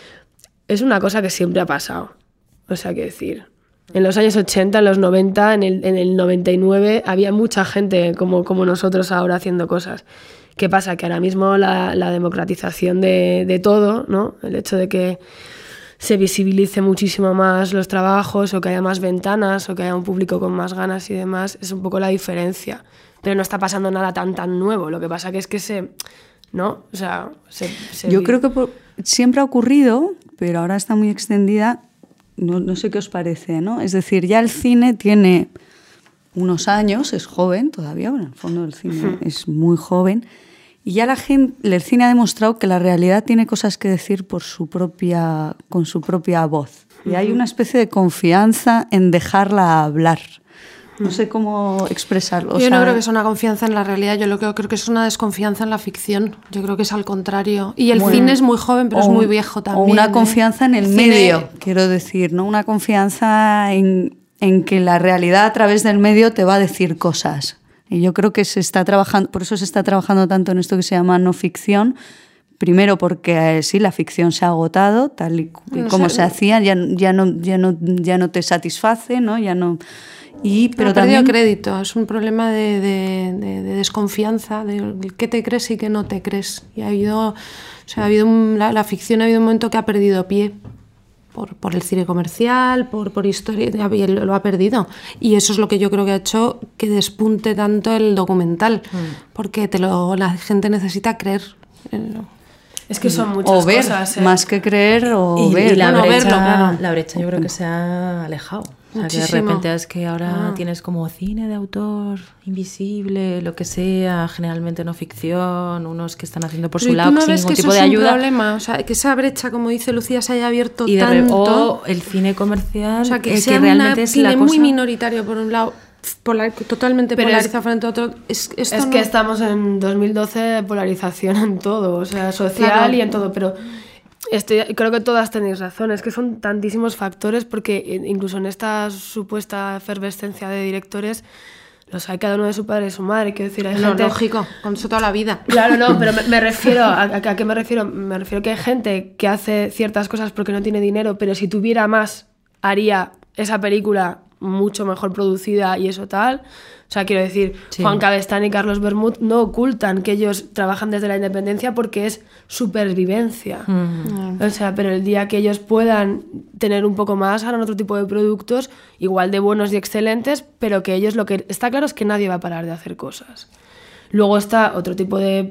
S1: es una cosa que siempre ha pasado. O sea, quiero decir... En los años ochenta, en los noventa, en el, en el noventa y nueve, había mucha gente como, como nosotros ahora haciendo cosas. ¿Qué pasa? Que ahora mismo la, la democratización de, de todo, ¿no? El hecho de que se visibilice muchísimo más los trabajos o que haya más ventanas o que haya un público con más ganas y demás, es un poco la diferencia. Pero no está pasando nada tan tan nuevo. Lo que pasa que es que se... ¿no? O sea, se, se
S3: Yo
S1: vi...
S3: creo que por, siempre ha ocurrido, pero ahora está muy extendida. No, no sé qué os parece, ¿no? Es decir, ya el cine tiene unos años, es joven todavía, bueno, en el fondo el cine uh-huh. es muy joven, y ya la gente, el cine ha demostrado que la realidad tiene cosas que decir por su propia, con su propia voz. Uh-huh. Y hay una especie de confianza en dejarla hablar. No sé cómo expresarlo. O
S5: yo
S3: sea,
S5: no creo que es una confianza en la realidad, yo lo que creo que es una desconfianza en la ficción. Yo creo que es al contrario. Y el bueno, cine es muy joven, pero es muy viejo también.
S3: O una
S5: ¿eh?
S3: confianza en el, el medio, cine... quiero decir, ¿no? Una confianza en, en que la realidad a través del medio te va a decir cosas. Y yo creo que se está trabajando, por eso se está trabajando tanto en esto que se llama no ficción. Primero porque eh, sí, la ficción se ha agotado, tal y, y no como sé. se hacía, ya, ya, no, ya, no, ya no te satisface, ¿no? Ya no... Y, pero
S5: ha
S3: también...
S5: perdido crédito, es un problema de, de, de, de desconfianza, de qué te crees y qué no te crees. Y ha habido, o sea, ha habido un, la, la ficción ha habido un momento que ha perdido pie por, por el cine comercial, por, por historia, lo ha perdido. Y eso es lo que yo creo que ha hecho que despunte tanto el documental, mm. porque te lo, la gente necesita creer.
S1: Es que son muchas
S3: o ver,
S1: cosas. ¿eh?
S3: Más que creer o
S2: y,
S3: ver.
S2: Y la,
S5: bueno,
S2: brecha,
S5: verlo, claro.
S2: la brecha yo creo que se ha alejado. O sea, que de repente es que ahora ah. tienes como cine de autor invisible, lo que sea, generalmente no ficción, unos que están haciendo por
S5: Pero
S2: su lado
S5: no
S2: sin ningún tipo de
S5: es
S2: ayuda.
S5: Un problema, o sea, que esa brecha, como dice Lucía, se haya abierto
S2: y de
S5: tanto.
S2: O el cine comercial,
S5: o sea, que,
S2: eh,
S5: sea
S2: que realmente
S5: un
S2: es
S5: cine
S2: la cosa...
S5: muy minoritario por un lado, polar, totalmente
S1: Pero
S5: polarizado
S1: es,
S5: frente a otro. Es, esto
S1: es
S5: no...
S1: que estamos en dos mil doce, polarización en todo, o sea, social claro. y en todo, pero... Estoy, creo que todas tenéis razón, es que son tantísimos factores porque incluso en esta supuesta efervescencia de directores los hay cada uno de su padre y su madre, quiero decir, hay
S5: no,
S1: gente...
S5: lógico, con eso toda la vida.
S1: Claro, no, pero me, me refiero, a, a, ¿a qué me refiero? Me refiero que hay gente que hace ciertas cosas porque no tiene dinero, pero si tuviera más haría esa película mucho mejor producida y eso tal. O sea, quiero decir, sí. Juan Cabestany y Carlos Bermud no ocultan que ellos trabajan desde la independencia porque es supervivencia. Mm. O sea, pero el día que ellos puedan tener un poco más, harán otro tipo de productos igual de buenos y excelentes, pero que ellos lo que está claro es que nadie va a parar de hacer cosas. Luego está otro tipo de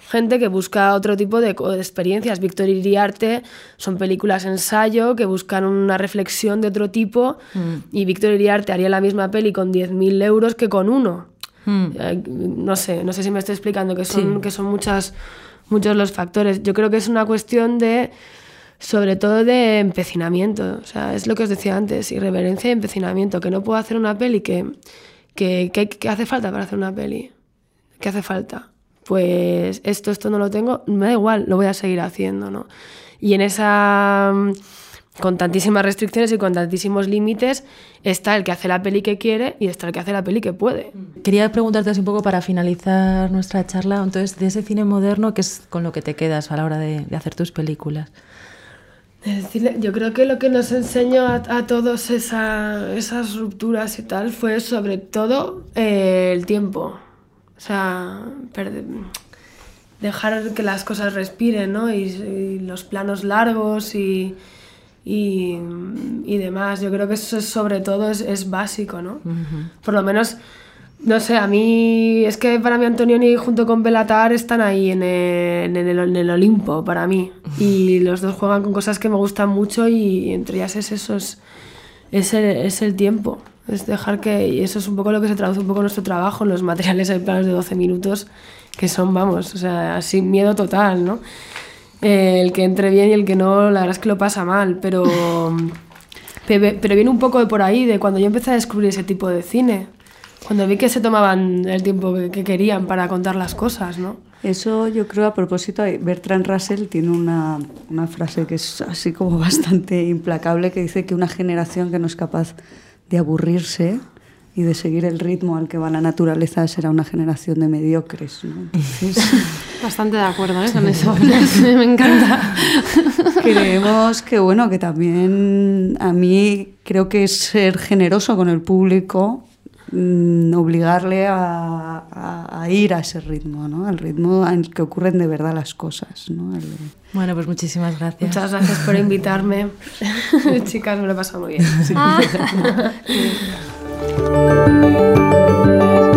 S1: gente que busca otro tipo de, de experiencias. Víctor Iriarte son películas ensayo que buscan una reflexión de otro tipo mm. y Víctor Iriarte haría la misma peli con diez mil euros que con uno. Mm. Eh, no sé, no sé si me estoy explicando, que son, sí. que son muchas, muchos los factores. Yo creo que es una cuestión de, sobre todo de empecinamiento. O sea, es lo que os decía antes, irreverencia y empecinamiento, que no puedo hacer una peli que, que, que, que hace falta para hacer una peli. ¿Qué hace falta? Pues esto, esto no lo tengo, me da igual, lo voy a seguir haciendo, ¿no? Y en esa, con tantísimas restricciones y con tantísimos límites, está el que hace la peli que quiere y está el que hace la peli que puede.
S2: Quería preguntarte así un poco para finalizar nuestra charla, entonces, de ese cine moderno, ¿qué es con lo que te quedas a la hora de, de hacer tus películas?
S1: Decirle, yo creo que lo que nos enseñó a, a todos esa, esas rupturas y tal fue sobre todo eh, el tiempo. O sea, perder, dejar que las cosas respiren, ¿no? Y, y los planos largos y, y, y demás. Yo creo que eso es, sobre todo es, es básico, ¿no? Uh-huh. Por lo menos, no sé, a mí... Es que para mí Antonioni junto con Béla Tarr están ahí en el, en, el, en el Olimpo, para mí. Y los dos juegan con cosas que me gustan mucho y entre ellas es eso, es, es, el, es el tiempo. Es dejar que, y eso es un poco lo que se traduce un poco en nuestro trabajo, en los materiales hay planos de doce minutos que son, vamos, o sea, sin miedo total, ¿no? Eh, el que entre bien y el que no, la verdad es que lo pasa mal, pero, pero viene un poco de por ahí, de cuando yo empecé a descubrir ese tipo de cine, cuando vi que se tomaban el tiempo que, que querían para contar las cosas, ¿no?
S3: Eso yo creo, a propósito, Bertrand Russell tiene una, una frase que es así como bastante implacable, que dice que una generación que no es capaz de aburrirse y de seguir el ritmo al que va la naturaleza será una generación de mediocres, ¿no? Entonces,
S5: bastante de acuerdo, ¿eh? Con eso. Me encanta.
S3: Creemos que, bueno, que también a mí creo que es ser generoso con el público, mmm, obligarle a, a, a ir a ese ritmo, ¿no? Al ritmo en el que ocurren de verdad las cosas, ¿no? El,
S2: Bueno, pues muchísimas gracias.
S1: Muchas gracias por invitarme. Chicas, me lo he pasado muy bien. Sí. Ah.